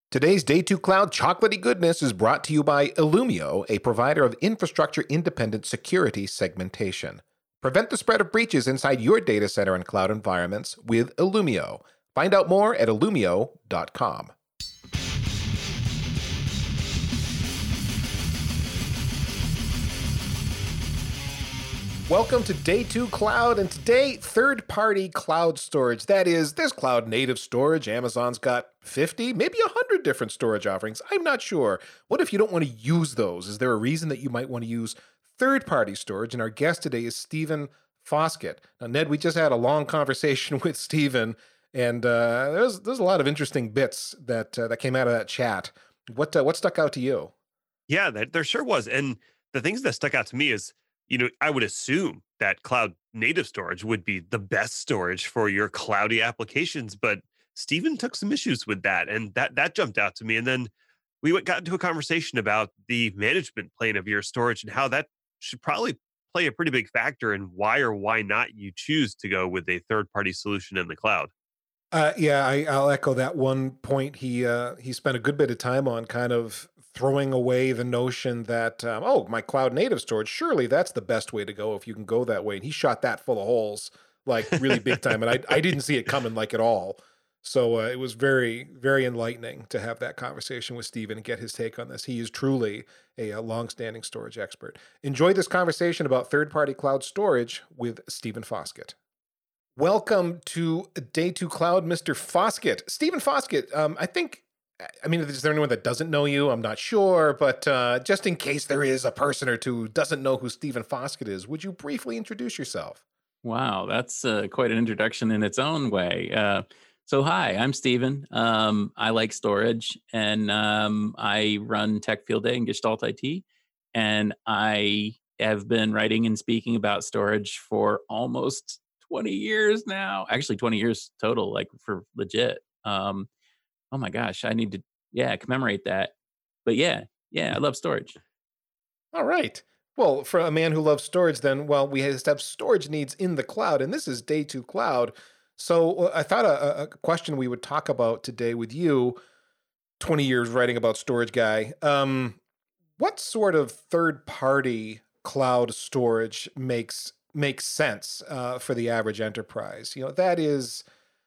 Today's Day 2 Cloud chocolatey goodness is brought to you by Illumio, a provider of infrastructure-independent security segmentation. Prevent the spread of breaches inside your data center and cloud environments with Illumio. Find out more at illumio.com. Welcome to Day 2 Cloud, and today, third-party cloud storage. That is, there's cloud-native storage. Amazon's got 50, maybe 100 different storage offerings. I'm not sure. What if you don't want to use those? Is there a reason that you might want to use third-party storage? And our guest today is Stephen Foskett. Now, Ned, we just had a long conversation with Stephen, and there's a lot of interesting bits that came out of that chat. What stuck out to you? Yeah, there sure was. And the things that stuck out to me is, I would assume that cloud native storage would be the best storage for your cloudy applications, but Stephen took some issues with that, and that jumped out to me. And then we got into a conversation about the management plane of your storage and how that should probably play a pretty big factor in why or why not you choose to go with a third-party solution in the cloud. I'll echo that one point. He spent a good bit of time on kind of throwing away the notion that, my cloud native storage, surely that's the best way to go if you can go that way. And he shot that full of holes, like really big time. And I didn't see it coming like at all. So it was very, very enlightening to have that conversation with Stephen and get his take on this. He is truly a longstanding storage expert. Enjoy this conversation about third-party cloud storage with Stephen Foskett. Welcome to Day 2 Cloud, Mr. Foskett. Stephen Foskett, is there anyone that doesn't know you? I'm not sure, but just in case there is a person or two who doesn't know who Stephen Foskett is, would you briefly introduce yourself? Wow, that's quite an introduction in its own way. Hi, I'm Stephen. I like storage, and I run Tech Field Day and Gestalt IT, and I have been writing and speaking about storage for almost 20 years now. Actually, 20 years total, like for legit. Oh my gosh, I need to, commemorate that. But yeah, I love storage. All right. Well, for a man who loves storage, then, we have storage needs in the cloud, and this is Day 2 Cloud. So I thought a question we would talk about today with you, 20 years writing about storage guy, what sort of third-party cloud storage makes sense for the average enterprise? That is,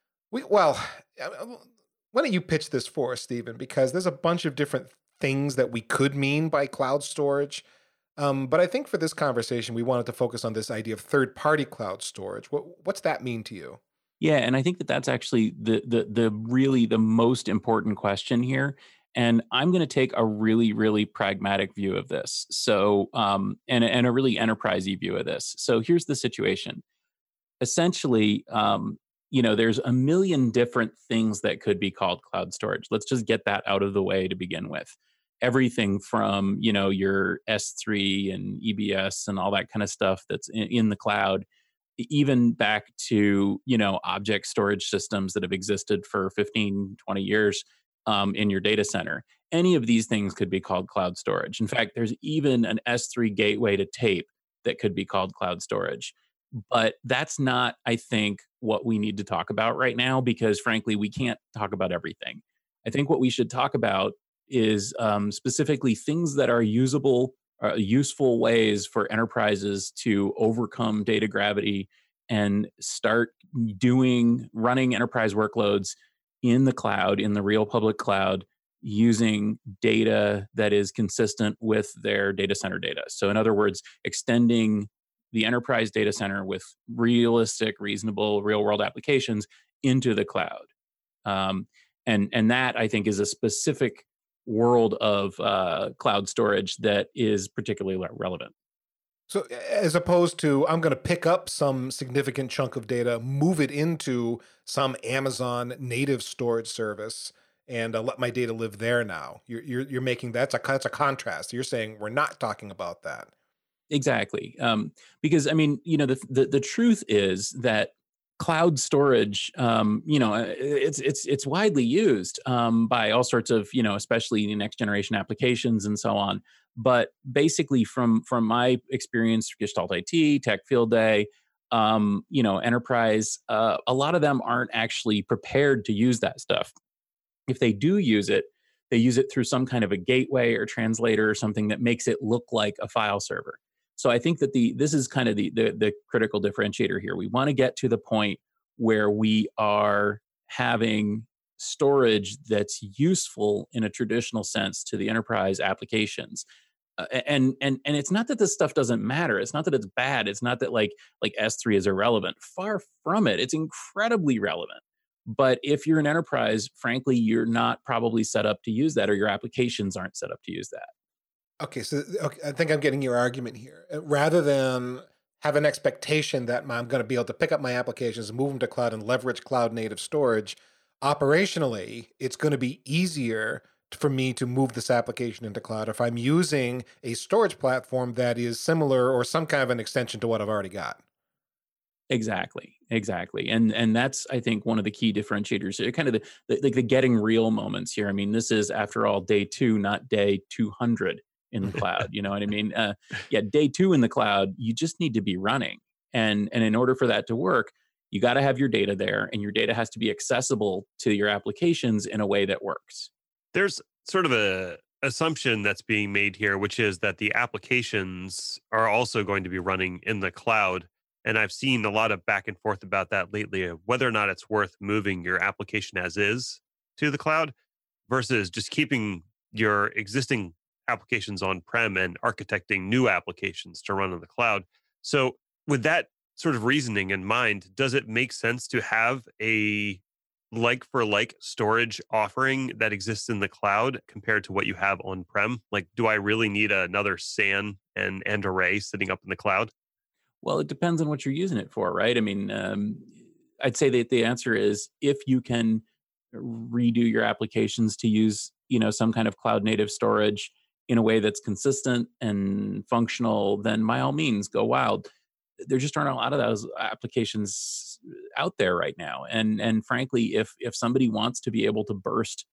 why don't you pitch this for us, Stephen? Because there's a bunch of different things that we could mean by cloud storage. But I think for this conversation, we wanted to focus on this idea of third-party cloud storage. What's that mean to you? Yeah, and I think that's actually the really the most important question here. And I'm going to take a really, really pragmatic view of this. So, and a really enterprisey view of this. So here's the situation. Essentially, there's a million different things that could be called cloud storage. Let's just get that out of the way to begin with. Everything from, your S3 and EBS and all that kind of stuff that's in the cloud, even back to, object storage systems that have existed for 15, 20 years in your data center. Any of these things could be called cloud storage. In fact, there's even an S3 gateway to tape that could be called cloud storage. But that's not, I think, what we need to talk about right now, because frankly, we can't talk about everything. I think what we should talk about is specifically things that are useful ways for enterprises to overcome data gravity and start running enterprise workloads in the cloud, in the real public cloud, using data that is consistent with their data center data. So in other words, extending the enterprise data center with realistic, reasonable, real-world applications into the cloud. And that, I think, is a specific world of cloud storage that is particularly relevant. So as opposed to, I'm going to pick up some significant chunk of data, move it into some Amazon native storage service, and let my data live there now. You're making that's a contrast. You're saying we're not talking about that. Exactly. Because the truth is that cloud storage, it's widely used by all sorts of, especially next generation applications and so on. But basically, from my experience, Gestalt IT, Tech Field Day, enterprise, a lot of them aren't actually prepared to use that stuff. If they do use it, they use it through some kind of a gateway or translator or something that makes it look like a file server. So I think that this is kind of the critical differentiator here. We want to get to the point where we are having storage that's useful in a traditional sense to the enterprise applications. And it's not that this stuff doesn't matter. It's not that it's bad. It's not that like S3 is irrelevant. Far from it. It's incredibly relevant. But if you're an enterprise, frankly, you're not probably set up to use that, or your applications aren't set up to use that. Okay, so okay, I think I'm getting your argument here. Rather than have an expectation that I'm going to be able to pick up my applications, move them to cloud, and leverage cloud native storage, operationally, it's going to be easier for me to move this application into cloud if I'm using a storage platform that is similar or some kind of an extension to what I've already got. Exactly, and that's, I think, one of the key differentiators. Kind of the getting real moments here. I mean, this is, after all, day 2, not day 200 in the cloud. You know what I mean? Yeah, day 2 in the cloud, you just need to be running, and in order for that to work, you got to have your data there, and your data has to be accessible to your applications in a way that works. There's sort of a assumption that's being made here, which is that the applications are also going to be running in the cloud. And I've seen a lot of back and forth about that lately, of whether or not it's worth moving your application as is to the cloud versus just keeping your existing applications on-prem and architecting new applications to run on the cloud. So with that sort of reasoning in mind, does it make sense to have a like for like storage offering that exists in the cloud compared to what you have on-prem? Like, do I really need another SAN and array sitting up in the cloud? Well, it depends on what you're using it for, right? I mean, I'd say that the answer is, if you can redo your applications to use, some kind of cloud native storage in a way that's consistent and functional, then by all means, go wild. There just aren't a lot of those applications out there right now, and frankly, if somebody wants to be able to burst,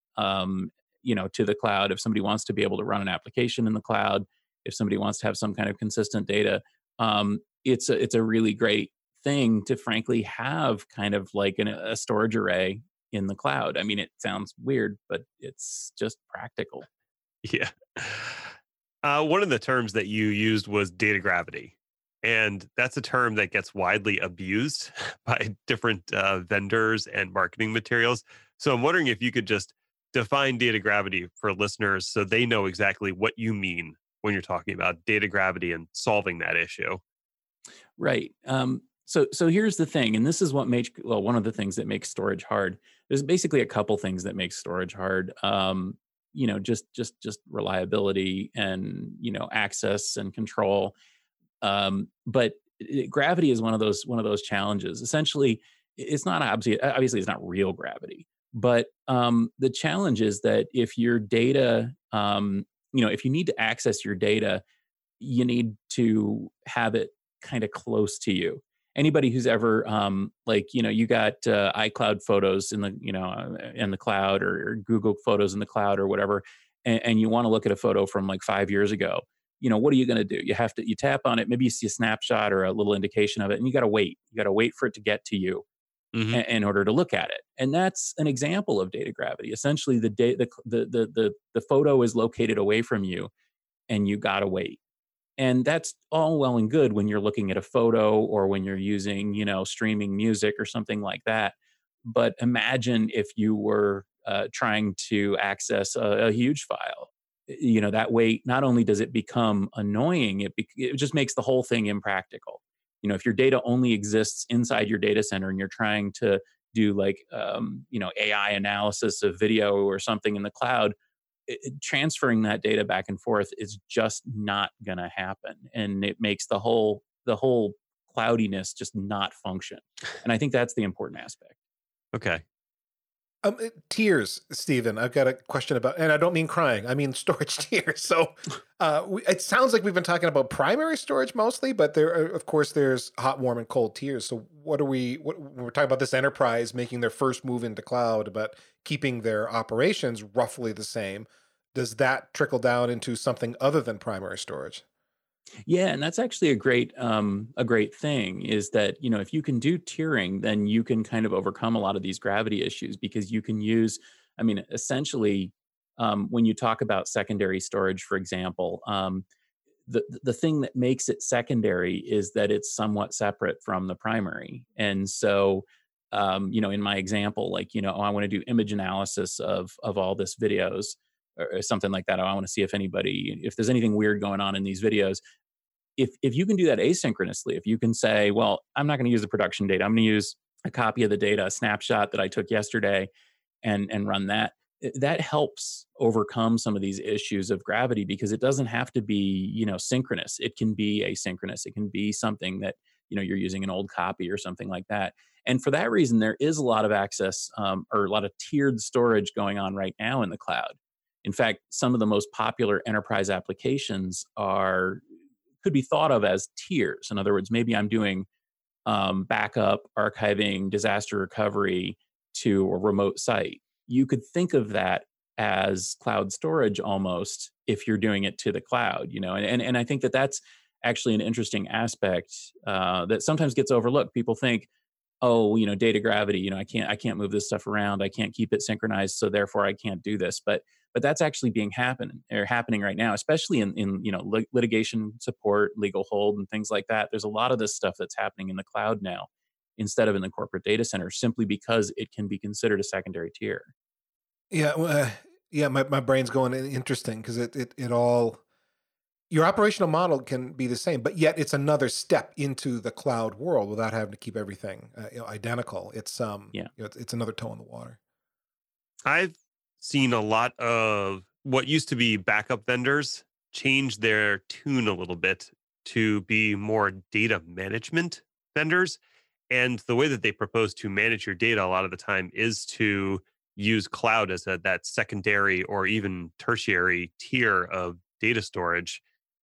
to the cloud, if somebody wants to be able to run an application in the cloud, if somebody wants to have some kind of consistent data, it's a really great thing to frankly have kind of like a storage array in the cloud. I mean, it sounds weird, but it's just practical. Yeah. One of the terms that you used was data gravity. And that's a term that gets widely abused by different vendors and marketing materials. So I'm wondering if you could just define data gravity for listeners so they know exactly what you mean when you're talking about data gravity and solving that issue. Right. So here's the thing, and this is what makes, well, one of the things that makes storage hard. There's basically a couple things that make storage hard. Just reliability and access and control. But gravity is one of those challenges. Essentially, it's not obviously it's not real gravity, but the challenge is that if your data, if you need to access your data, you need to have it kind of close to you. Anybody who's ever you got iCloud photos in the cloud, or Google Photos in the cloud or whatever, and you want to look at a photo from like 5 years ago. What are you going to do? You tap on it, maybe you see a snapshot or a little indication of it, and you got to wait. You got to wait for it to get to you Hmm. in order to look at it. And that's an example of data gravity. Essentially, the photo is located away from you, and you got to wait. And that's all well and good when you're looking at a photo, or when you're using, streaming music or something like that. But imagine if you were trying to access a huge file. That way, not only does it become annoying, it just makes the whole thing impractical. If your data only exists inside your data center, and you're trying to do like AI analysis of video or something in the cloud, transferring that data back and forth is just not going to happen, and it makes the whole cloudiness just not function. And I think that's the important aspect. Okay. Tiers, Stephen. I've got a question about, and I don't mean crying. I mean storage tiers. So, it sounds like we've been talking about primary storage mostly, but of course, there's hot, warm, and cold tiers. So, what when we're talking about this enterprise making their first move into cloud, but keeping their operations roughly the same? Does that trickle down into something other than primary storage? Yeah, and that's actually a great thing, is that, if you can do tiering, then you can kind of overcome a lot of these gravity issues, because you can use, I mean, essentially, When you talk about secondary storage, for example, the thing that makes it secondary is that it's somewhat separate from the primary. And so, in my example, like, oh, I want to do image analysis of all this videos or something like that. Oh, I want to see if there's anything weird going on in these videos. If you can do that asynchronously, if you can say, well, I'm not going to use the production data, I'm going to use a copy of the data, a snapshot that I took yesterday, and run that. That helps overcome some of these issues of gravity, because it doesn't have to be, synchronous. It can be asynchronous. It can be something that, you're using an old copy or something like that. And for that reason, there is a lot of access, or a lot of tiered storage going on right now in the cloud. In fact, some of the most popular enterprise applications could be thought of as tiers. In other words, maybe I'm doing backup, archiving, disaster recovery to a remote site. You could think of that as cloud storage almost, if you're doing it to the cloud, and I think that that's actually an interesting aspect that sometimes gets overlooked. People think, oh, data gravity, I can't move this stuff around, I can't keep it synchronized, so therefore I can't do this. But that's actually happening right now, especially in litigation support, legal hold, and things like that. There's a lot of this stuff that's happening in the cloud now instead of in the corporate data center, simply because it can be considered a secondary tier. Yeah, yeah. My brain's going interesting because it all, your operational model can be the same, but yet it's another step into the cloud world without having to keep everything identical. It's Yeah. it's another toe in the water. I've seen a lot of what used to be backup vendors change their tune a little bit to be more data management vendors. And the way that they propose to manage your data a lot of the time is to use cloud as that secondary or even tertiary tier of data storage.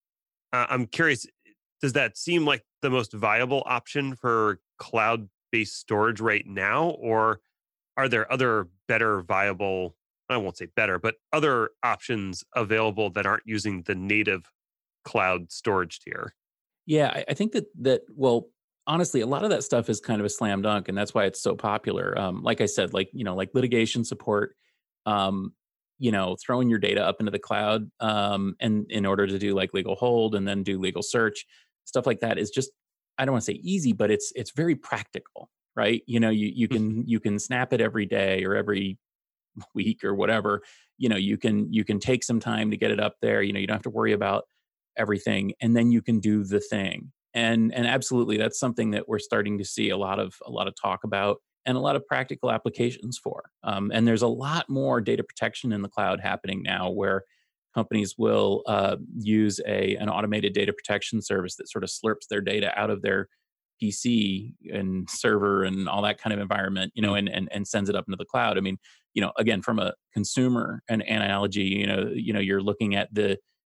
I'm curious, does that seem like the most viable option for cloud based storage right now? Or are there other better viable, I won't say better, but other options available that aren't using the native cloud storage tier? Yeah, I think that well, honestly, a lot of that stuff is kind of a slam dunk, and that's why it's so popular. Like I said, like litigation support, throwing your data up into the cloud, and in order to do like legal hold and then do legal search, stuff like that is just, I don't want to say easy, but it's very practical, right? You can snap it every day or every week or whatever. You can take some time to get it up there. You don't have to worry about everything, and then you can do the thing. And absolutely, that's something that we're starting to see a lot of talk about and a lot of practical applications for. And there's a lot more data protection in the cloud happening now, where companies will use an automated data protection service that sort of slurps their data out of their PC and server and all that kind of environment, and sends it up into the cloud. I mean, again, from a consumer and analogy, you're looking at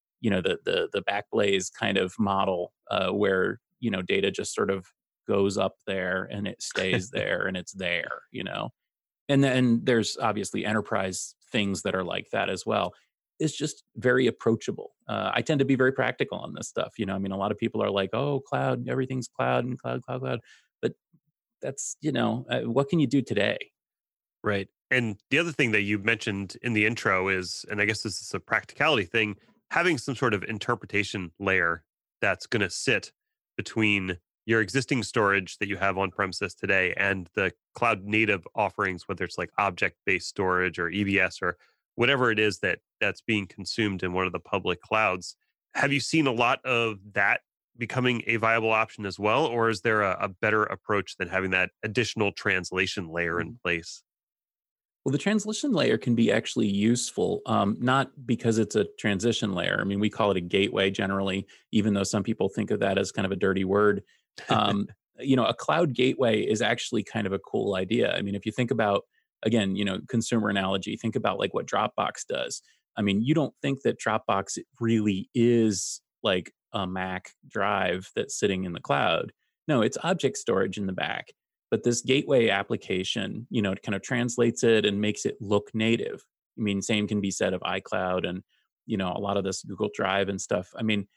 the Backblaze kind of model, where data just sort of goes up there and it stays there and it's there. And then there's obviously enterprise things that are like that as well. It's just very approachable. I tend to be very practical on this stuff. I mean, a lot of people are like, "Oh, cloud, everything's cloud and cloud, cloud, cloud," but that's what can you do today? Right. And the other thing that you mentioned in the intro is, and I guess this is a practicality thing, having some sort of interpretation layer that's going to sit between your existing storage that you have on premises today and the cloud native offerings, whether it's like object based storage or EBS or whatever it is that's being consumed in one of the public clouds. Have you seen a lot of that becoming a viable option as well? Or is there a better approach than having that additional translation layer in place? Well, the translation layer can be actually useful, not because it's a transition layer. I mean, we call it a gateway generally, even though some people think of that as kind of a dirty word. Um, a cloud gateway is actually kind of a cool idea. I mean, if you think about, again, consumer analogy, think about like what Dropbox does. I mean, you don't think that Dropbox really is like a Mac drive that's sitting in the cloud. No, it's object storage in the back. But this gateway application, it kind of translates it and makes it look native. I mean, same can be said of iCloud and, a lot of this Google Drive and stuff. I mean,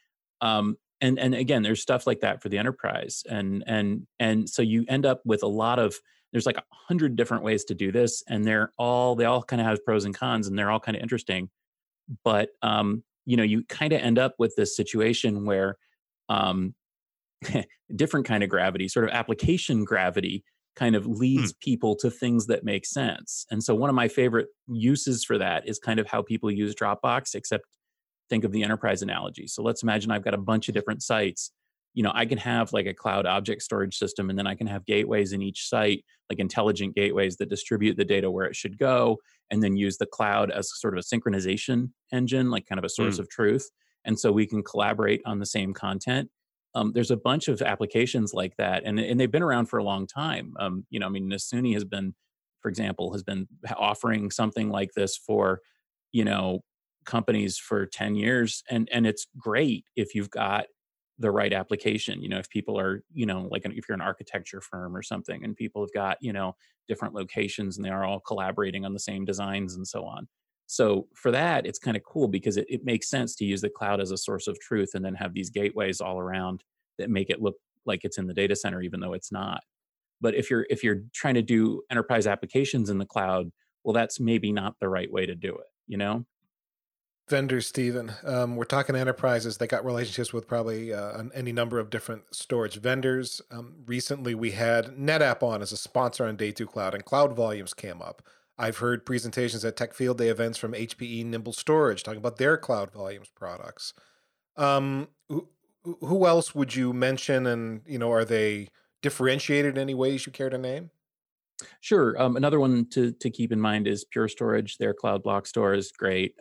and again, there's stuff like that for the enterprise. And so you end up with there's like 100 different ways to do this. And they all kind of have pros and cons, and they're all kind of interesting. But you kind of end up with this situation where um, different kind of gravity, sort of application gravity, kind of Hmm. leads people to things that make sense. And so one of my favorite uses for that is kind of how people use Dropbox, except think of the enterprise analogy. So let's imagine I've got a bunch of different sites. I can have like a cloud object storage system, and then I can have gateways in each site, like intelligent gateways that distribute the data where it should go, and then use the cloud as sort of a synchronization engine, like kind of a source Hmm. of truth. And so we can collaborate on the same content. There's a bunch of applications like that, and they've been around for a long time. I mean, Nasuni has been, for example, has been offering something like this for, you know, companies for 10 years, and it's great if you've got the right application. If people are, like if you're an architecture firm or something, and people have got, different locations and they are all collaborating on the same designs and so on. So for that, it's kind of cool because it makes sense to use the cloud as a source of truth and then have these gateways all around that make it look like it's in the data center, even though it's not. But if you're trying to do enterprise applications in the cloud, well, that's maybe not the right way to do it. Vendors, Stephen. We're talking enterprises. They got relationships with probably any number of different storage vendors. Recently, we had NetApp on as a sponsor on Day 2 Cloud, and Cloud Volumes came up. I've heard presentations at Tech Field Day events from HPE Nimble Storage talking about their Cloud Volumes products. Um, who, who else would you mention, and are they differentiated in any ways you care to name? Sure. Another one to keep in mind is Pure Storage. Their Cloud Block Store is great.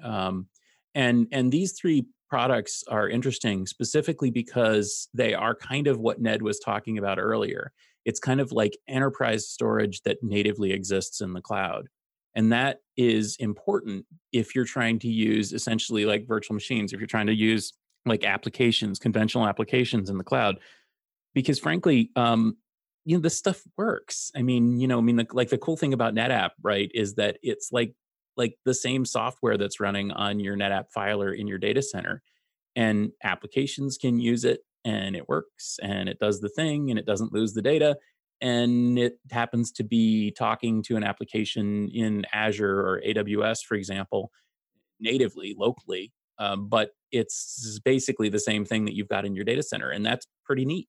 And these three products are interesting specifically because they are kind of what Ned was talking about earlier. It's kind of like enterprise storage that natively exists in the cloud. And that is important if you're trying to use essentially like virtual machines, if you're trying to use like applications, conventional applications in the cloud, because frankly, this stuff works. Like the cool thing about NetApp, right, is that it's like the same software that's running on your NetApp filer in your data center, and applications can use it, and it works, and it does the thing, and it doesn't lose the data, and it happens to be talking to an application in Azure or AWS, for example, natively, locally. But it's basically the same thing that you've got in your data center, and that's pretty neat.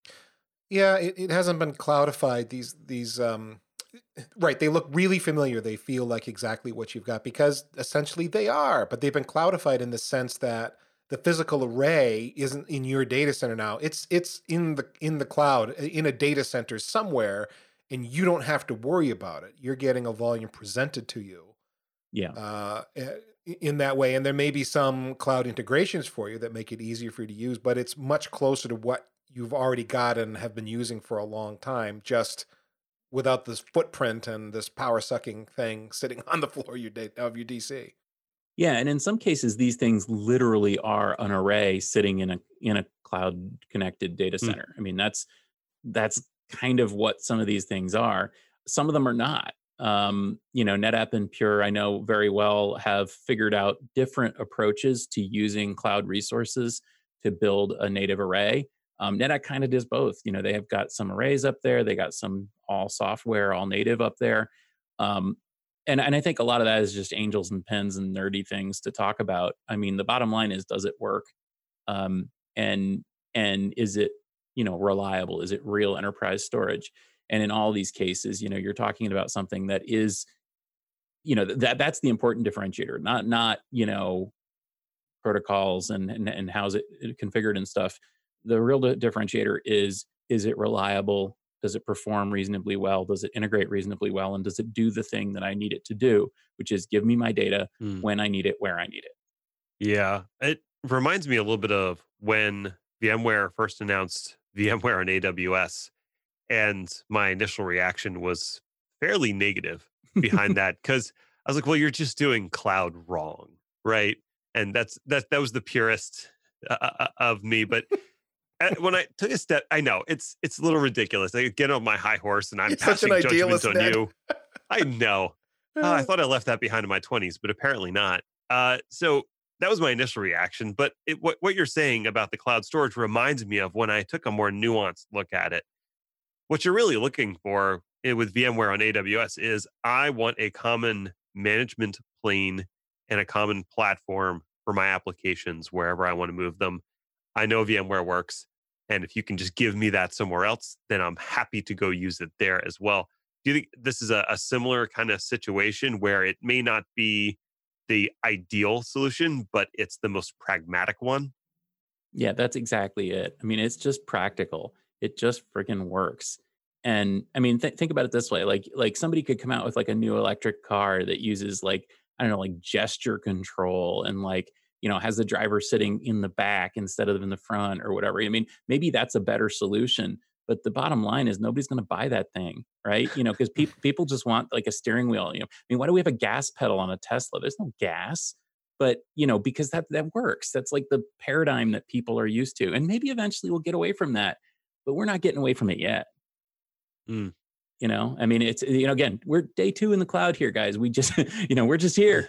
Yeah, it hasn't been cloudified. These right, they look really familiar. They feel like exactly what you've got because essentially they are, but they've been cloudified in the sense that the physical array isn't in your data center now. It's in the cloud, in a data center somewhere, and you don't have to worry about it. You're getting a volume presented to you Yeah. uh, eh, in that way. And there may be some cloud integrations for you that make it easier for you to use, but it's much closer to what you've already got and have been using for a long time, just without this footprint and this power sucking thing sitting on the floor of of your DC. Yeah, and in some cases, these things literally are an array sitting in a cloud connected data Hmm. center. I mean, that's kind of what some of these things are. Some of them are not. NetApp and Pure, I know very well, have figured out different approaches to using cloud resources to build a native array. NetApp kind of does both. They have got some arrays up there, they got some all software, all native up there. Um, and I think a lot of that is just angels and pens and nerdy things to talk about. I mean, the bottom line is, does it work? Um, and and is it reliable? Is it real enterprise storage? And in all these cases, you're talking about something that is that's the important differentiator, not protocols and how's it configured and stuff. The real differentiator is it reliable? Does it perform reasonably well? Does it integrate reasonably well? And does it do the thing that I need it to do, which is give me my data Hmm. when I need it, where I need it? Yeah, it reminds me a little bit of when VMware first announced VMware on AWS, and my initial reaction was fairly negative behind that because I was like, "Well, you're just doing cloud wrong, right?" And that was the purest of me. But when I took a step, I know it's a little ridiculous. I get on my high horse and I'm You're such an passing judgment idealist, on Ned. you. I know. I thought I left that behind in my 20s, but apparently not. So that was my initial reaction. But what you're saying about the cloud storage reminds me of when I took a more nuanced look at it. What you're really looking for with VMware on AWS is I want a common management plane and a common platform for my applications wherever I want to move them. I know VMware works. And if you can just give me that somewhere else, then I'm happy to go use it there as well. Do you think this is a similar kind of situation where it may not be the ideal solution, but it's the most pragmatic one? Yeah, that's exactly it. I mean, it's just practical. It just freaking works. And I mean, think about it this way: like somebody could come out with like a new electric car that uses like I don't know, like gesture control and like has the driver sitting in the back instead of in the front or whatever. I mean, maybe that's a better solution. But the bottom line is nobody's going to buy that thing, right? Because people just want like a steering wheel. I mean, why do we have a gas pedal on a Tesla? There's no gas, but because that works. That's like the paradigm that people are used to, and maybe eventually we'll get away from that, but we're not getting away from it yet. Mm. I mean, it's again, we're day 2 in the cloud here, guys. We just we're just here.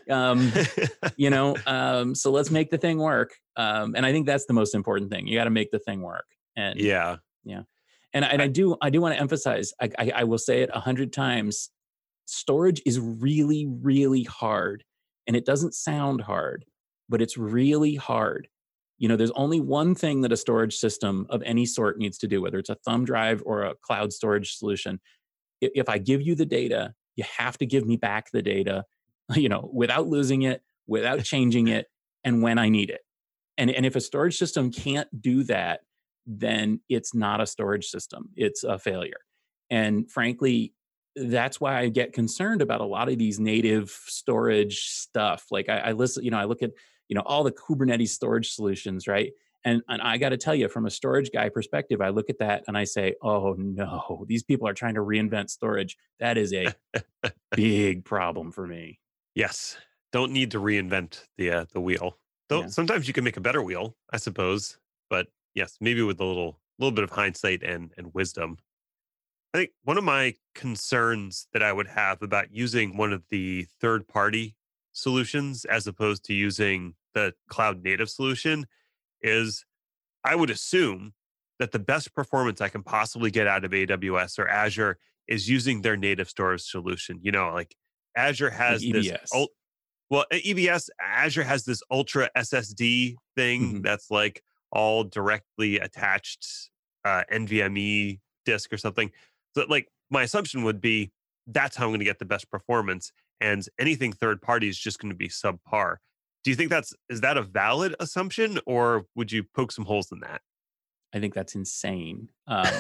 So let's make the thing work. And I think that's the most important thing. You got to make the thing work. And yeah. And I do want to emphasize, I will say it 100 times. Storage is really, really hard. And it doesn't sound hard, but it's really hard. There's only one thing that a storage system of any sort needs to do, whether it's a thumb drive or a cloud storage solution. If I give you the data, you have to give me back the data, without losing it, without changing it, and when I need it. And if a storage system can't do that, then it's not a storage system. It's a failure. And frankly, that's why I get concerned about a lot of these native storage stuff. Like I listen, I look at, all the Kubernetes storage solutions, right? And I got to tell you, from a storage guy perspective, I look at that and I say, oh no, these people are trying to reinvent storage. That is a big problem for me. Yes. Don't need to reinvent the wheel. Though sometimes you can make a better wheel, I suppose. But yes, maybe with a little bit of hindsight and wisdom. I think one of my concerns that I would have about using one of the third-party solutions as opposed to using the cloud native solution is I would assume that the best performance I can possibly get out of AWS or Azure is using their native storage solution. Like Azure has like EBS. EBS, Azure has this ultra SSD thing that's like all directly attached NVMe disk or something. So like my assumption would be that's how I'm going to get the best performance, and anything third party is just going to be subpar. Do you think is that a valid assumption, or would you poke some holes in that? I think that's insane.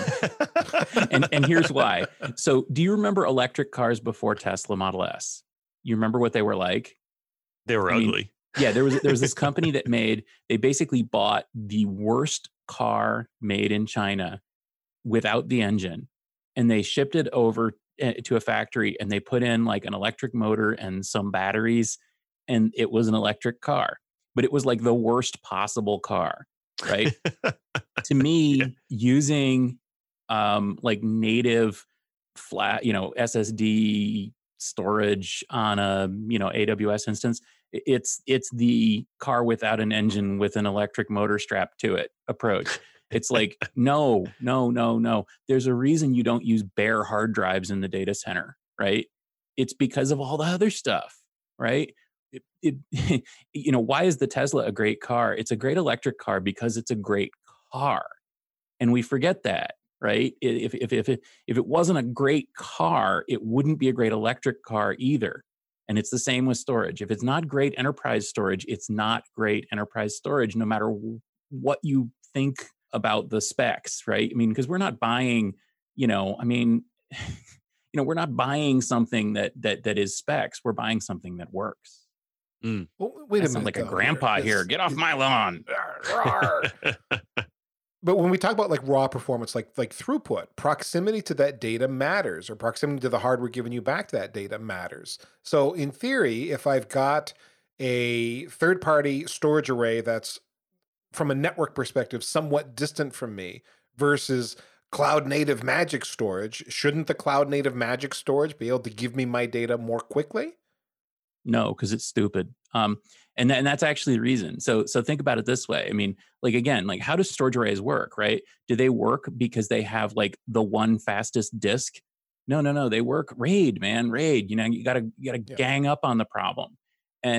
And here's why. So do you remember electric cars before Tesla Model S? You remember what they were like? They were ugly. Yeah, there was this company that they basically bought the worst car made in China without the engine, and they shipped it over to a factory, and they put in like an electric motor and some batteries, and it was an electric car, but it was like the worst possible car, right? To me, using like native flat, SSD storage on a AWS instance, it's the car without an engine with an electric motor strapped to it approach. It's like, no. There's a reason you don't use bare hard drives in the data center, right? It's because of all the other stuff, right? Why is the Tesla a great car? It's a great electric car because it's a great car. And we forget that, right? If it wasn't a great car, it wouldn't be a great electric car either. And it's the same with storage. If it's not great enterprise storage, it's not great enterprise storage, no matter what you think about the specs, right? I mean, because we're not buying, we're not buying something that is specs. We're buying something that works. Well, wait a minute. Sound like a grandpa here. Get off my lawn. But when we talk about like raw performance, like throughput, proximity to that data matters, or proximity to the hardware giving you back that data matters. So in theory, if I've got a third-party storage array that's from a network perspective somewhat distant from me versus cloud native magic storage, shouldn't the cloud native magic storage be able to give me my data more quickly? No, because it's stupid. And that's actually the reason. So think about it this way. I mean, like, again, like, how do storage arrays work, right? Do they work because they have like the one fastest disk? No. They work RAID, man. RAID. You gotta gang up on the problem. And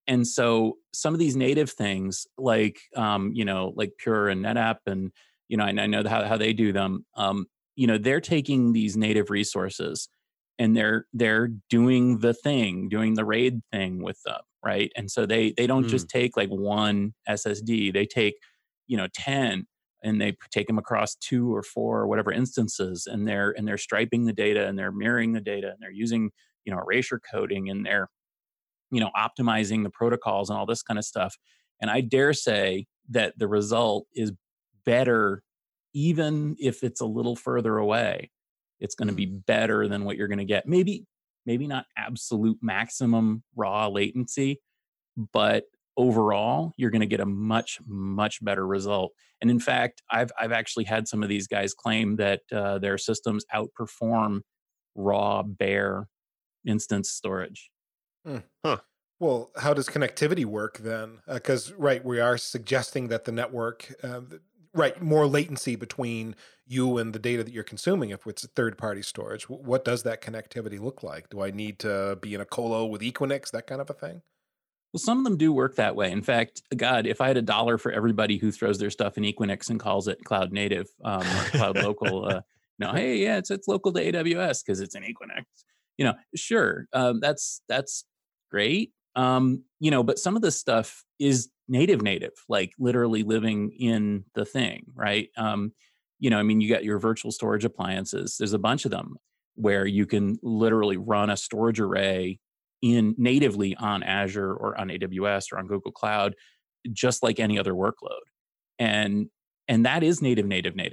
And so some of these native things like, like Pure and NetApp and, I know how they do them, they're taking these native resources and they're doing doing the RAID thing with them, right? And so they don't Mm. just take like one SSD, they take, 10, and they take them across 2 or 4 or whatever instances, and they're striping the data and they're mirroring the data and they're using, erasure coding, and they're, optimizing the protocols and all this kind of stuff. And I dare say that the result is better, even if it's a little further away. It's going to be better than what you're going to get. Maybe not absolute maximum raw latency, but overall, you're going to get a much, much better result. And in fact, I've actually had some of these guys claim that their systems outperform raw bare instance storage. Huh. Well, how does connectivity work then? Because, right, we are suggesting that the network, right, more latency between you and the data that you're consuming if it's third-party storage. What does that connectivity look like? Do I need to be in a colo with Equinix, that kind of a thing? Well, some of them do work that way. In fact, God, if I had $1 for everybody who throws their stuff in Equinix and calls it cloud native or cloud local, hey, yeah, it's local to AWS because it's an Equinix. Sure, that's great. But some of this stuff is native, like literally living in the thing, right? You got your virtual storage appliances. There's a bunch of them where you can literally run a storage array in natively on Azure or on AWS or on Google Cloud, just like any other workload. And that is native,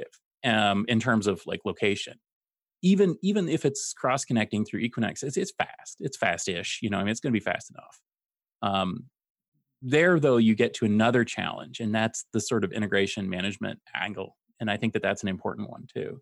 in terms of like location. Even if it's cross connecting through Equinix, it's fast. It's fast-ish. It's going to be fast enough. There, though, you get to another challenge, and that's the sort of integration management angle. And I think that that's an important one too.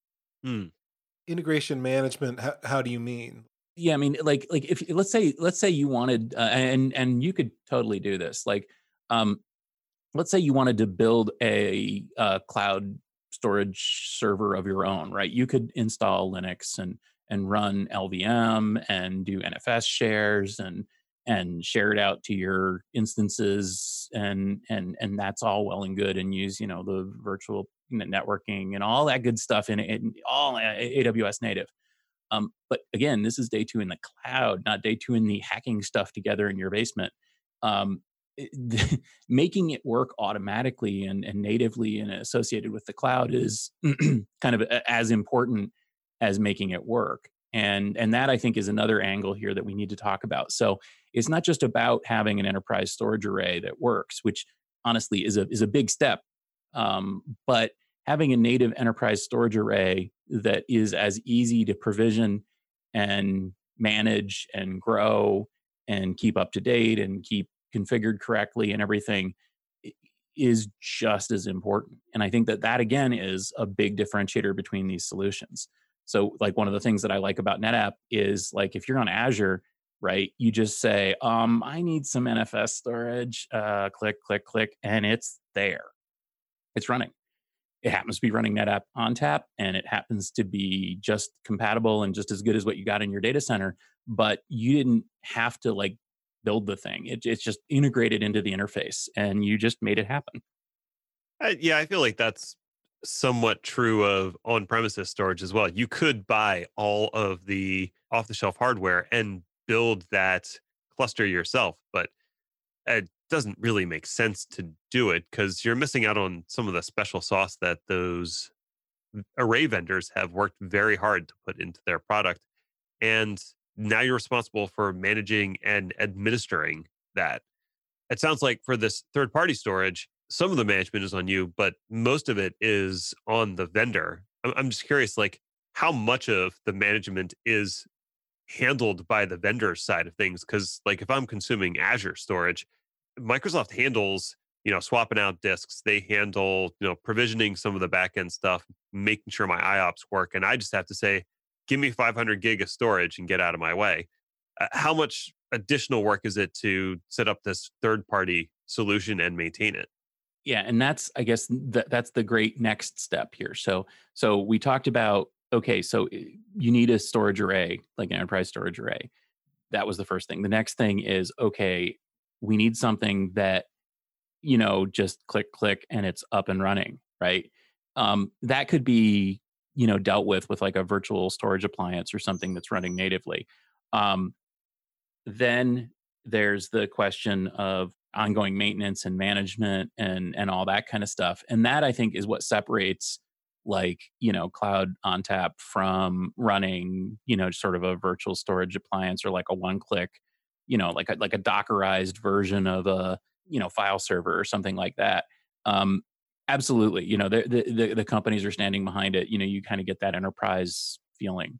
Integration management, how do you mean? Yeah, I mean, like if let's say you wanted, and you could totally do this. Like, let's say you wanted to build a cloud storage server of your own, right? You could install Linux and run LVM and do NFS shares and share it out to your instances, and that's all well and good, and use the virtual networking and all that good stuff in all AWS native. But again, this is day 2 in the cloud, not day 2 in the hacking stuff together in your basement. Making it work automatically and natively and associated with the cloud is kind of as important as making it work. And that, I think, is another angle here that we need to talk about. So it's not just about having an enterprise storage array that works, which honestly is a big step, but having a native enterprise storage array that is as easy to provision and manage and grow and keep up to date and keep configured correctly and everything is just as important. And I think that again is a big differentiator between these solutions. So like one of the things that I like about NetApp is, like, if you're on Azure, right, you just say, I need some NFS storage, click, click, click, and it's there. It's running. It happens to be running NetApp ONTAP, and it happens to be just compatible and just as good as what you got in your data center. But you didn't have to like build the thing. It's just integrated into the interface, and you just made it happen. Yeah, I feel like that's somewhat true of on-premises storage as well. You could buy all of the off-the-shelf hardware and build that cluster yourself, but it doesn't really make sense to do it because you're missing out on some of the special sauce that those array vendors have worked very hard to put into their product. And now you're responsible for managing and administering that. It sounds like for this third party storage, some of the management is on you, but most of it is on the vendor. I'm just curious, like, how much of the management is handled by the vendor side of things? Because, like, if I'm consuming Azure storage, Microsoft handles, swapping out disks. They handle, provisioning some of the backend stuff, making sure my IOPS work. And I just have to say, give me 500 gig of storage and get out of my way. How much additional work is it to set up this third party solution and maintain it? Yeah, and that's, I guess, that's the great next step here. So we talked about, okay, so you need a storage array, like an enterprise storage array. That was the first thing. The next thing is, okay, we need something that, just click, click, and it's up and running, right? That could be, dealt with like a virtual storage appliance or something that's running natively. Um, then there's the question of ongoing maintenance and management and all that kind of stuff. And that I think is what separates like, Cloud ONTAP from running, sort of a virtual storage appliance or like a one-click, like a Dockerized version of a, file server or something like that. Um, Absolutely. The companies are standing behind it. You kind of get that enterprise feeling.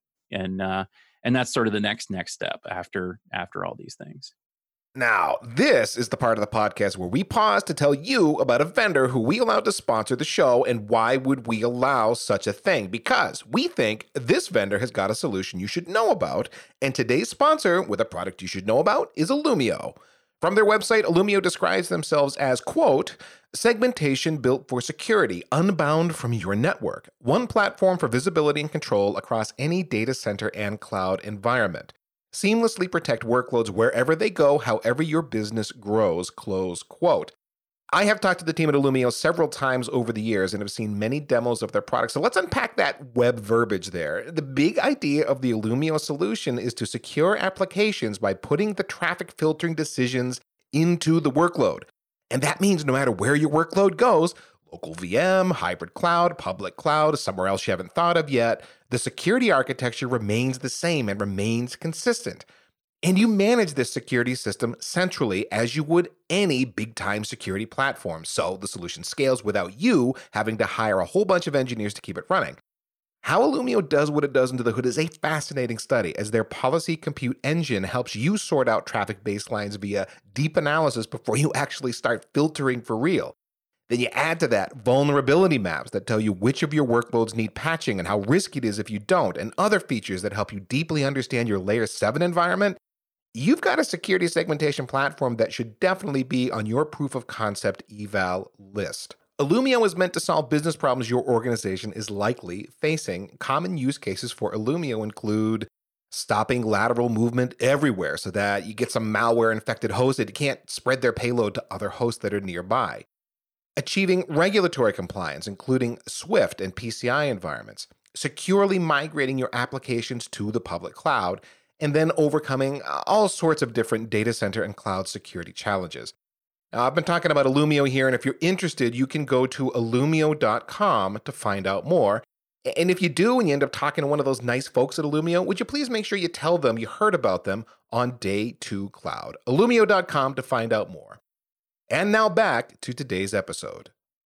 And that's sort of the next step after all these things. Now, this is the part of the podcast where we pause to tell you about a vendor who we allowed to sponsor the show and why would we allow such a thing? Because we think this vendor has got a solution you should know about, and today's sponsor with a product you should know about is Illumio. From their website, Illumio describes themselves as, quote, segmentation built for security, unbound from your network. One platform for visibility and control across any data center and cloud environment. Seamlessly protect workloads wherever they go, however your business grows, close quote. I have talked to the team at Illumio several times over the years and have seen many demos of their products. So let's unpack that web verbiage there. The big idea of the Illumio solution is to secure applications by putting the traffic filtering decisions into the workload. And that means no matter where your workload goes, local VM, hybrid cloud, public cloud, somewhere else you haven't thought of yet, the security architecture remains the same and remains consistent. And you manage this security system centrally as you would any big-time security platform. So the solution scales without you having to hire a whole bunch of engineers to keep it running. How Illumio does what it does under the hood is a fascinating study, as their policy compute engine helps you sort out traffic baselines via deep analysis before you actually start filtering for real. Then you add to that vulnerability maps that tell you which of your workloads need patching and how risky it is if you don't, and other features that help you deeply understand your Layer 7 environment. You've got a security segmentation platform that should definitely be on your proof of concept eval list. Illumio is meant to solve business problems your organization is likely facing. Common use cases for Illumio include stopping lateral movement everywhere so that you get some malware-infected hosts that can't spread their payload to other hosts that are nearby. Achieving regulatory compliance, including SWIFT and PCI environments. Securely migrating your applications to the public cloud, and then overcoming all sorts of different data center and cloud security challenges. Now, I've been talking about Illumio here, and if you're interested, you can go to illumio.com to find out more. And if you do, and you end up talking to one of those nice folks at Illumio, would you please make sure you tell them you heard about them on Day 2 Cloud. Illumio.com to find out more. And now back to today's episode.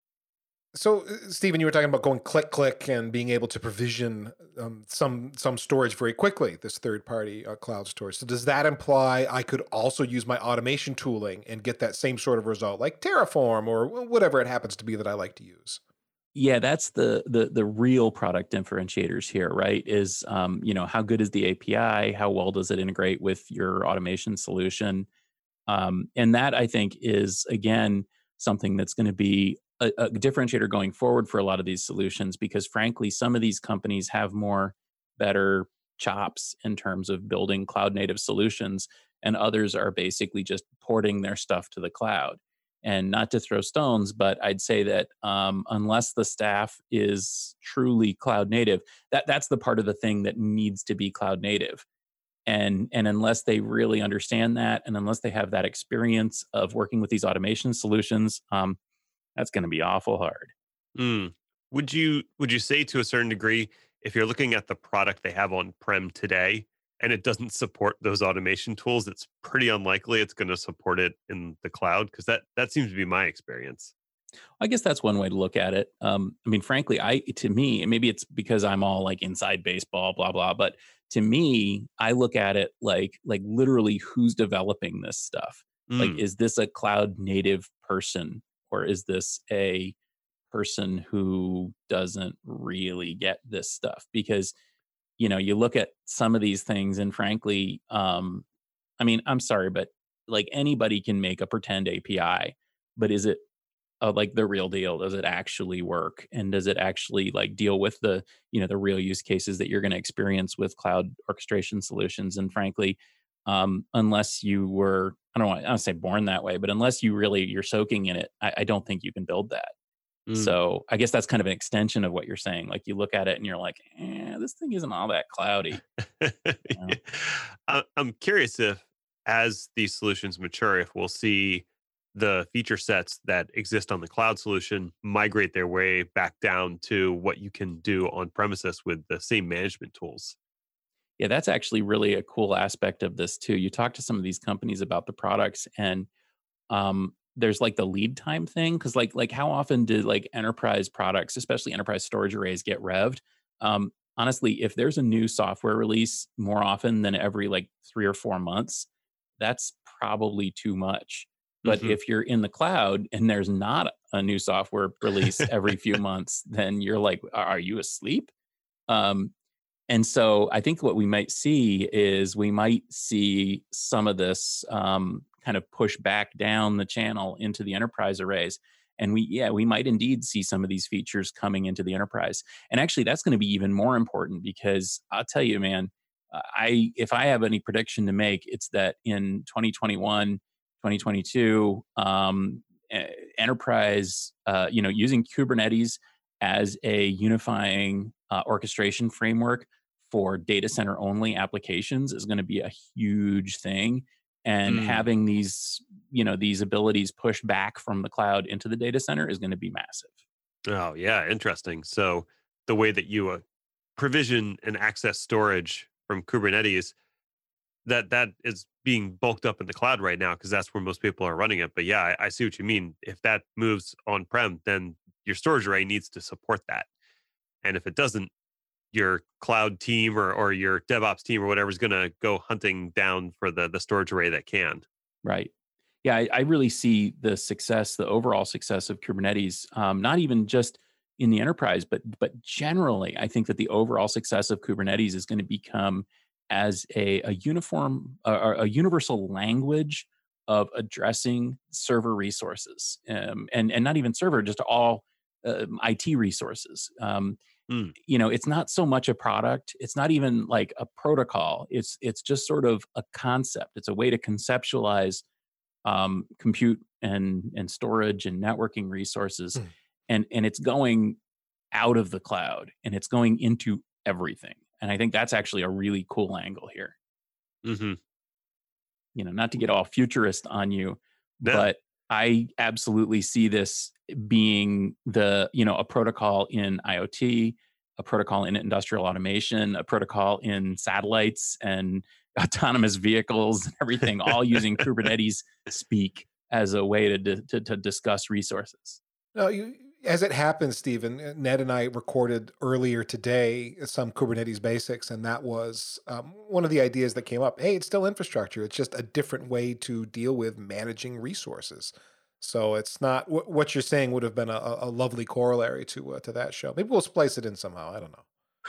So, Stephen, you were talking about going click, click, and being able to provision some storage very quickly, this third-party cloud storage. So does that imply I could also use my automation tooling and get that same sort of result, like Terraform or whatever it happens to be that I like to use? Yeah, that's the real product differentiators here, right? Is how good is the API? How well does it integrate with your automation solution? And that, I think, is, again, something that's going to be a differentiator going forward for a lot of these solutions, because frankly, some of these companies have better chops in terms of building cloud native solutions, and others are basically just porting their stuff to the cloud. And not to throw stones, but I'd say that unless the staff is truly cloud native, that's the part of the thing that needs to be cloud native. And unless they really understand that, and unless they have that experience of working with these automation solutions, that's going to be awful hard. Mm. Would you say, to a certain degree, if you're looking at the product they have on-prem today and it doesn't support those automation tools, it's pretty unlikely it's going to support it in the cloud? Because that seems to be my experience. I guess that's one way to look at it. Frankly, to me, and maybe it's because I'm all like inside baseball, blah blah, but to me, I look at it like literally who's developing this stuff. Like, is this a cloud native person, or is this a person who doesn't really get this stuff? Because you look at some of these things, and frankly, I'm sorry, but like anybody can make a pretend API, but is it like the real deal? Does it actually work? And does it actually like deal with the real use cases that you're going to experience with cloud orchestration solutions? And frankly, unless you were I don't say born that way, but unless you're soaking in it, I don't think you can build that. Mm. So I guess that's kind of an extension of what you're saying. Like you look at it and you're like, this thing isn't all that cloudy. You know? I'm curious if, as these solutions mature, if we'll see the feature sets that exist on the cloud solution migrate their way back down to what you can do on premises with the same management tools. Yeah, that's actually really a cool aspect of this too. You talk to some of these companies about the products, and there's like the lead time thing, because like how often do like enterprise products, especially enterprise storage arrays, get revved? Honestly, if there's a new software release more often than every like 3 or 4 months, that's probably too much. But Hmm. if you're in the cloud and there's not a new software release every few months, then you're like, are you asleep? Um, and so I think what we might see is we might see some of this kind of push back down the channel into the enterprise arrays. And we might indeed see some of these features coming into the enterprise. And actually, that's going to be even more important because I'll tell you, man, if I have any prediction to make, it's that in 2021, 2022, enterprise, using Kubernetes as a unifying orchestration framework for data center only applications is going to be a huge thing, and Mm. having these abilities pushed back from the cloud into the data center is going to be massive. Oh, yeah, interesting. So the way that you provision and access storage from Kubernetes, that is being bulked up in the cloud right now because that's where most people are running it. But yeah, I see what you mean. If that moves on prem, then your storage array needs to support that. And if it doesn't, your cloud team or your DevOps team or whatever is going to go hunting down for the storage array that can. Right. Yeah, I really see the overall success of Kubernetes, not even just in the enterprise, but generally. I think that the overall success of Kubernetes is going to become as a uniform, or a universal language of addressing server resources, and not even server, just all IT resources. Mm. It's not so much a product. It's not even like a protocol. It's just sort of a concept. It's a way to conceptualize compute and storage and networking resources, Hmm. and it's going out of the cloud and it's going into everything. And I think that's actually a really cool angle here. Hmm. Not to get all futurist on you, No. but I absolutely see this being a protocol in IoT, a protocol in industrial automation, a protocol in satellites and autonomous vehicles and everything, all using Kubernetes speak as a way to discuss resources. No, as it happens, Stephen, Ned and I recorded earlier today some Kubernetes basics, and that was one of the ideas that came up. Hey, it's still infrastructure. It's just a different way to deal with managing resources. So it's not what you're saying would have been a lovely corollary to that show. Maybe we'll splice it in somehow. I don't know.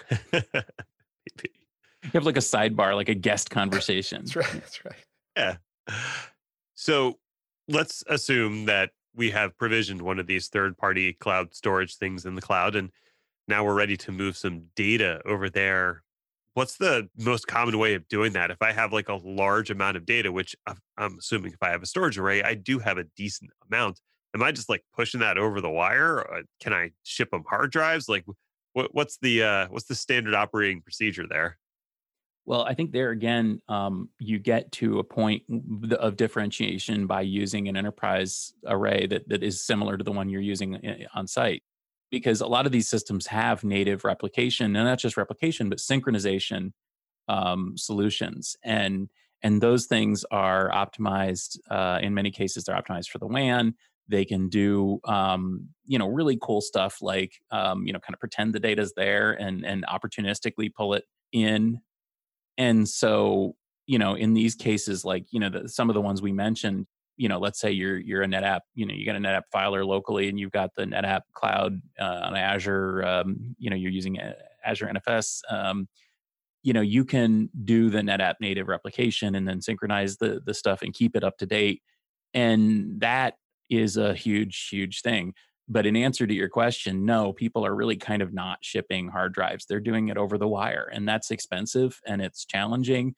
You have like a sidebar, like a guest conversation. That's right. That's right. Yeah. So let's assume that we have provisioned one of these third party cloud storage things in the cloud, and now we're ready to move some data over there. What's the most common way of doing that? If I have like a large amount of data, which I'm assuming if I have a storage array, I do have a decent amount. Am I just like pushing that over the wire? Or can I ship them hard drives? Like, what's the standard operating procedure there? Well, I think there again, you get to a point of differentiation by using an enterprise array that is similar to the one you're using on site. Because a lot of these systems have native replication, and not just replication, but synchronization solutions, and those things are optimized. In many cases, they're optimized for the WAN. They can do really cool stuff like kind of pretend the data's there and opportunistically pull it in. And so, in these cases, like, some of the ones we mentioned, let's say you're a NetApp, you got a NetApp filer locally and you've got the NetApp cloud on Azure, you're using Azure NFS, you can do the NetApp native replication and then synchronize the stuff and keep it up to date. And that is a huge, huge thing. But in answer to your question, no, people are really kind of not shipping hard drives. They're doing it over the wire, and that's expensive and it's challenging.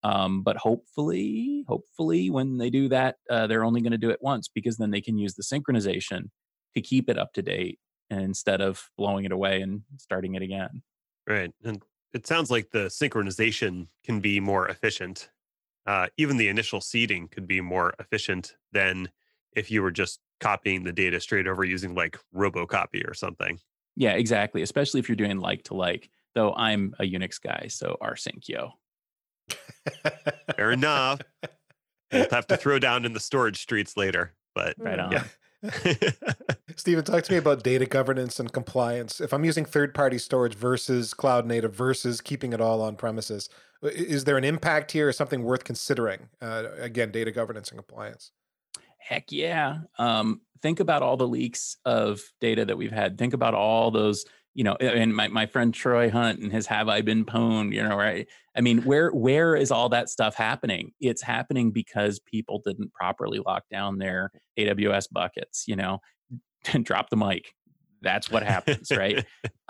But hopefully, when they do that, they're only going to do it once because then they can use the synchronization to keep it up to date instead of blowing it away and starting it again. Right. And it sounds like the synchronization can be more efficient. Even the initial seeding could be more efficient than if you were just copying the data straight over using like Robocopy or something. Yeah, exactly. Especially if you're doing like to like. Though I'm a Unix guy, so rsync yo. Fair enough. We'll have to throw down in the storage streets later, but Right on. yeah. Stephen, talk to me about data governance and compliance. If I'm using third-party storage versus cloud native versus keeping it all on premises, is there an impact here or something worth considering? Again, data governance and compliance. Heck yeah. Think about all the leaks of data that we've had. Think about all those, and my friend Troy Hunt and his Have I Been Pwned, right? I mean, where is all that stuff happening? It's happening because people didn't properly lock down their AWS buckets, and drop the mic. That's what happens, right?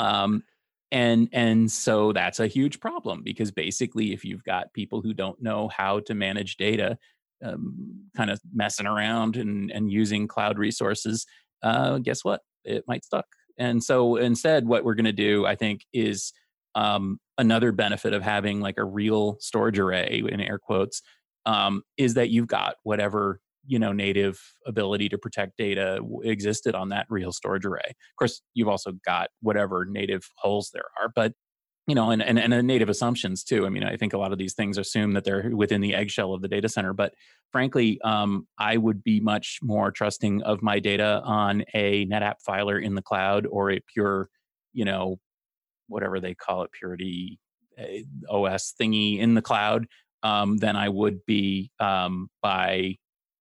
And so that's a huge problem because basically if you've got people who don't know how to manage data, kind of messing around and using cloud resources, guess what? It might stuck. And so instead, what we're going to do, I think, is another benefit of having like a real storage array in air quotes, is that you've got whatever native ability to protect data existed on that real storage array. Of course, you've also got whatever native holes there are, but and native assumptions too. I mean, I think a lot of these things assume that they're within the eggshell of the data center. But frankly, I would be much more trusting of my data on a NetApp filer in the cloud or a pure, whatever they call it, Purity OS thingy in the cloud, than I would be by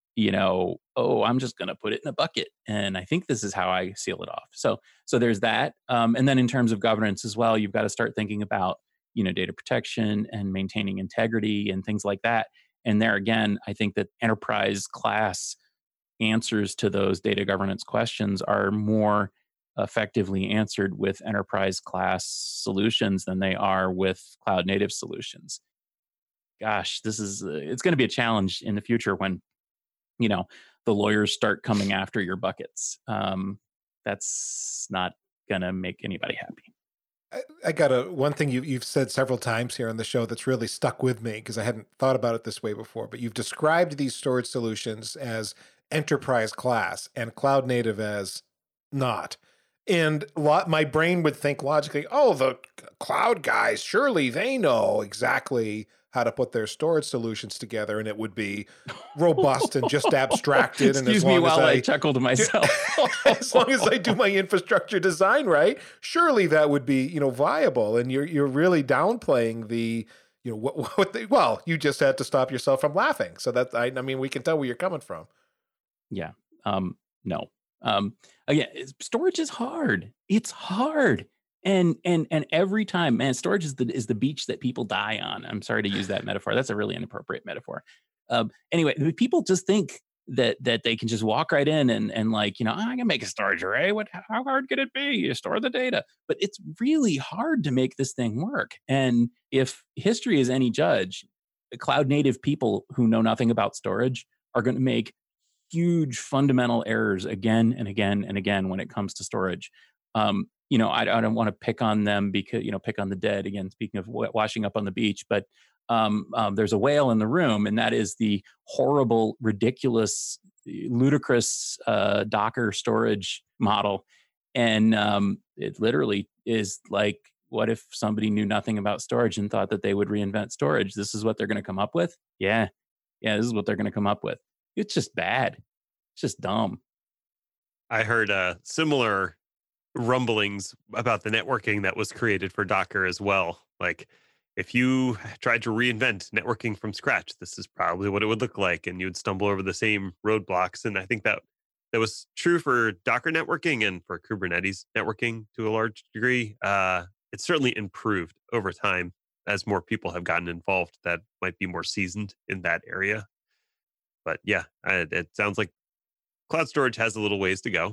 oh, I'm just going to put it in a bucket. And I think this is how I seal it off. So there's that. And then in terms of governance as well, you've got to start thinking about, data protection and maintaining integrity and things like that. And there again, I think that enterprise class answers to those data governance questions are more effectively answered with enterprise class solutions than they are with cloud native solutions. Gosh, it's going to be a challenge in the future when the lawyers start coming after your buckets. That's not going to make anybody happy. I got one thing you've said several times here on the show that's really stuck with me because I hadn't thought about it this way before, but you've described these storage solutions as enterprise class and cloud native as not. And my brain would think logically, oh, the cloud guys, surely they know exactly how to put their storage solutions together, and it would be robust and just abstracted. Excuse me while I chuckled to myself. As long as I do my infrastructure design right, surely that would be viable. And you're really downplaying the well, you just had to stop yourself from laughing. So that I mean, we can tell where you're coming from. Yeah. No. Again, storage is hard. It's hard. And every time, man, storage is the beach that people die on. I'm sorry to use that metaphor. That's a really inappropriate metaphor. Anyway, people just think that they can just walk right in and like, I can make a storage array. How hard could it be? You store the data. But it's really hard to make this thing work. And if history is any judge, cloud native people who know nothing about storage are going to make huge fundamental errors again and again and again when it comes to storage. I don't want to pick on them because, pick on the dead again, speaking of washing up on the beach, but there's a whale in the room, and that is the horrible, ridiculous, ludicrous Docker storage model. And it literally is like, what if somebody knew nothing about storage and thought that they would reinvent storage? This is what they're going to come up with? Yeah, this is what they're going to come up with. It's just bad. It's just dumb. I heard similar rumblings about the networking that was created for Docker as well. Like, if you tried to reinvent networking from scratch, this is probably what it would look like, and you'd stumble over the same roadblocks. And I think that was true for Docker networking and for Kubernetes networking to a large degree. It's certainly improved over time as more people have gotten involved that might be more seasoned in that area. But yeah, it sounds like cloud storage has a little ways to go.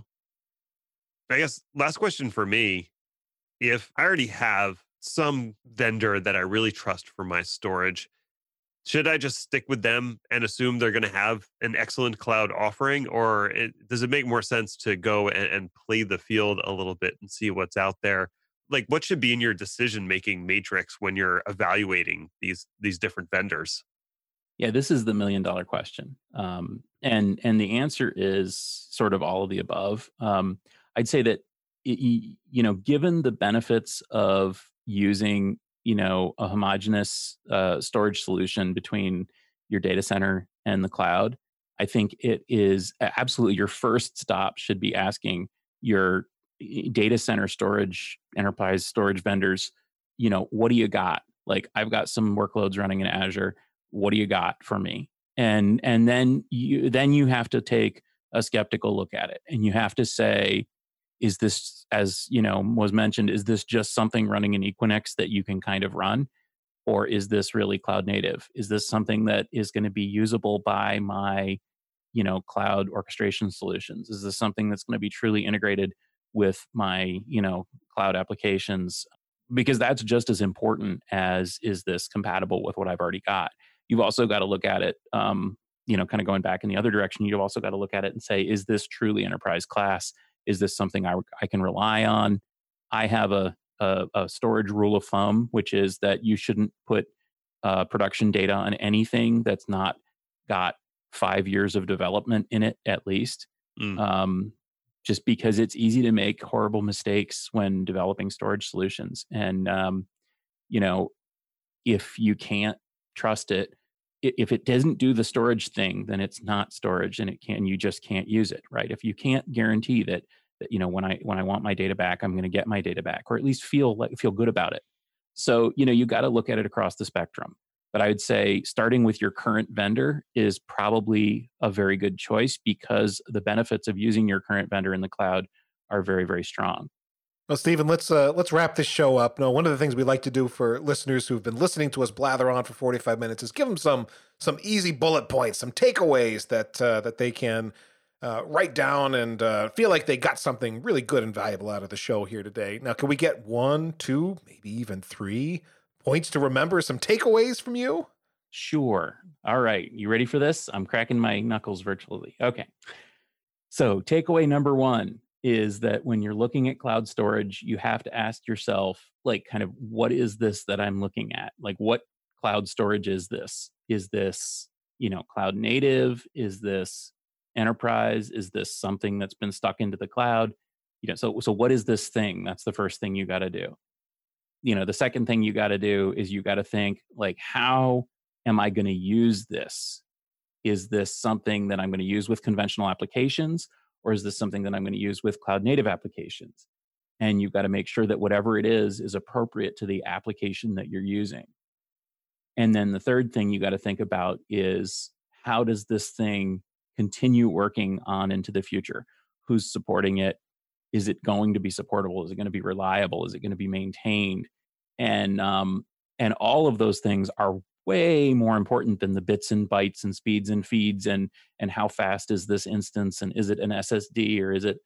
I guess last question for me, if I already have some vendor that I really trust for my storage, Should I just stick with them and assume they're going to have an excellent cloud offering, or does it make more sense to go and play the field a little bit and see what's out there? Like, what should be in your decision making matrix when you're evaluating these different vendors? Yeah, this is the $1 million question, and the answer is sort of all of the above. I'd say that given the benefits of using a homogeneous storage solution between your data center and the cloud, I think it is absolutely your first stop should be asking your data center storage enterprise storage vendors, what do you got? Like, I've got some workloads running in Azure. What do you got for me? And then you have to take a skeptical look at it, and you have to say, is this, as was mentioned, is this just something running in Equinix that you can kind of run, or is this really cloud native? Is this something that is going to be usable by my cloud orchestration solutions? Is this something that's going to be truly integrated with my cloud applications? Because that's just as important as, is this compatible with what I've already got? You've also got to look at it, kind of going back in the other direction. You've also got to look at it and say, is this truly enterprise class? Is this something I can rely on? I have a storage rule of thumb, which is that you shouldn't put production data on anything that's not got 5 years of development in it, at least. Mm. Just because it's easy to make horrible mistakes when developing storage solutions. And, if you can't trust it, if it doesn't do the storage thing, then it's not storage, and you just can't use it, right? If you can't guarantee that when I want my data back, I'm going to get my data back, or at least feel good about it. So, you got to look at it across the spectrum. But I would say starting with your current vendor is probably a very good choice, because the benefits of using your current vendor in the cloud are very, very strong. Well, Stephen, let's wrap this show up. No, one of the things we like to do for listeners who've been listening to us blather on for 45 minutes is give them some easy bullet points, some takeaways that they can write down and feel like they got something really good and valuable out of the show here today. Now, can we get 1, 2, maybe even 3 points to remember, some takeaways from you? Sure. All right. You ready for this? I'm cracking my knuckles virtually. Okay. So takeaway number 1 is that when you're looking at cloud storage, you have to ask yourself, like, kind of, what is this that I'm looking at? Like, what cloud storage is this? Is this, cloud native? Is this enterprise? Is this something that's been stuck into the cloud? So what is this thing? That's the first thing you got to do. The second thing you got to do is you got to think, like, how am I going to use this? Is this something that I'm going to use with conventional applications, or is this something that I'm going to use with cloud native applications? And you've got to make sure that whatever it is appropriate to the application that you're using. And then the third thing you got to think about is, how does this thing continue working on into the future? Who's supporting it? Is it going to be supportable? Is it going to be reliable? Is it going to be maintained? And all of those things are way more important than the bits and bytes and speeds and feeds and how fast is this instance, and is it an SSD, or is it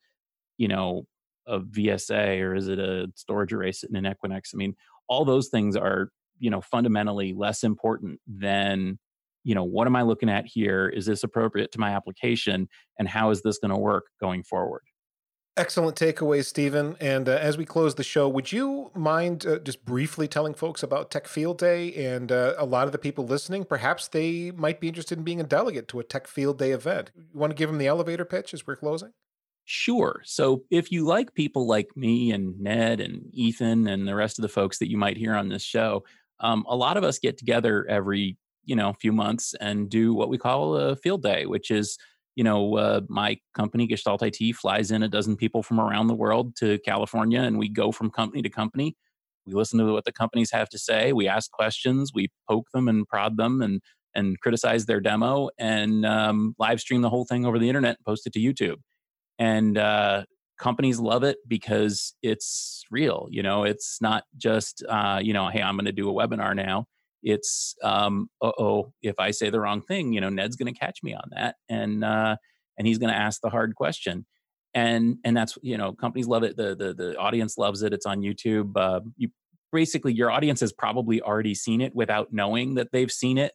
a VSA, or is it a storage array sitting in Equinix? I mean, all those things are fundamentally less important than what am I looking at here? Is this appropriate to my application, and how is this going to work going forward? Excellent takeaways, Stephen. And as we close the show, would you mind just briefly telling folks about Tech Field Day? And a lot of the people listening, perhaps they might be interested in being a delegate to a Tech Field Day event. You want to give them the elevator pitch as we're closing? Sure. So if you like people like me and Ned and Ethan and the rest of the folks that you might hear on this show, a lot of us get together every few months and do what we call a field day, which is my company, Gestalt IT, flies in a dozen people from around the world to California, and we go from company to company. We listen to what the companies have to say. We ask questions. We poke them and prod them and criticize their demo, and live stream the whole thing over the internet and post it to YouTube. And companies love it because it's real. It's not just, hey, I'm going to do a webinar now. It's if I say the wrong thing, Ned's going to catch me on that, and he's going to ask the hard question, and that's companies love it. The audience loves it. It's on YouTube. Your audience has probably already seen it without knowing that they've seen it,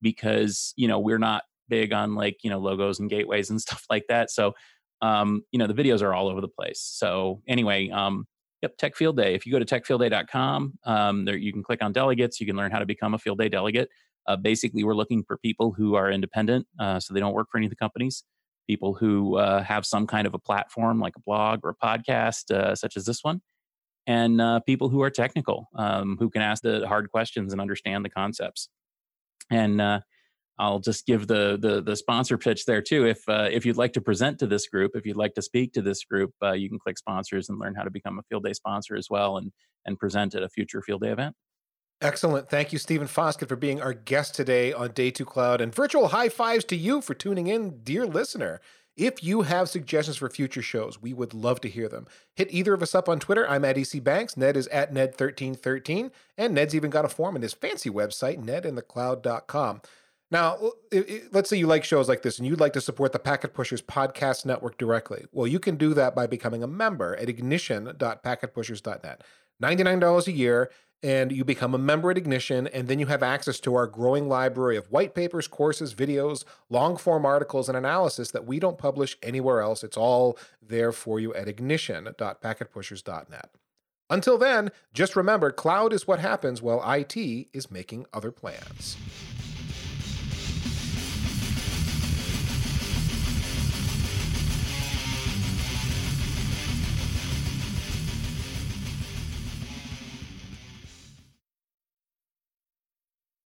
because, we're not big on like, logos and gateways and stuff like that. So, the videos are all over the place. So anyway, yep, Tech Field Day. If you go to techfieldday.com, there you can click on delegates. You can learn how to become a Field Day delegate. Basically, we're looking for people who are independent, so they don't work for any of the companies, people who have some kind of a platform like a blog or a podcast, such as this one, and people who are technical, who can ask the hard questions and understand the concepts. And I'll just give the sponsor pitch there too. If you'd like to present to this group, if you'd like to speak to this group, you can click sponsors and learn how to become a Field Day sponsor as well, and present at a future Field Day event. Excellent. Thank you, Stephen Foskett, for being our guest today on Day 2 Cloud, and virtual high fives to you for tuning in, dear listener. If you have suggestions for future shows, we would love to hear them. Hit either of us up on Twitter. I'm at EC Banks. Ned is at Ned1313. And Ned's even got a form in his fancy website, nedinthecloud.com. Now, let's say you like shows like this and you'd like to support the Packet Pushers Podcast Network directly. Well, you can do that by becoming a member at ignition.packetpushers.net. $99 a year, and you become a member at Ignition, and then you have access to our growing library of white papers, courses, videos, long-form articles, and analysis that we don't publish anywhere else. It's all there for you at ignition.packetpushers.net. Until then, just remember, cloud is what happens while IT is making other plans.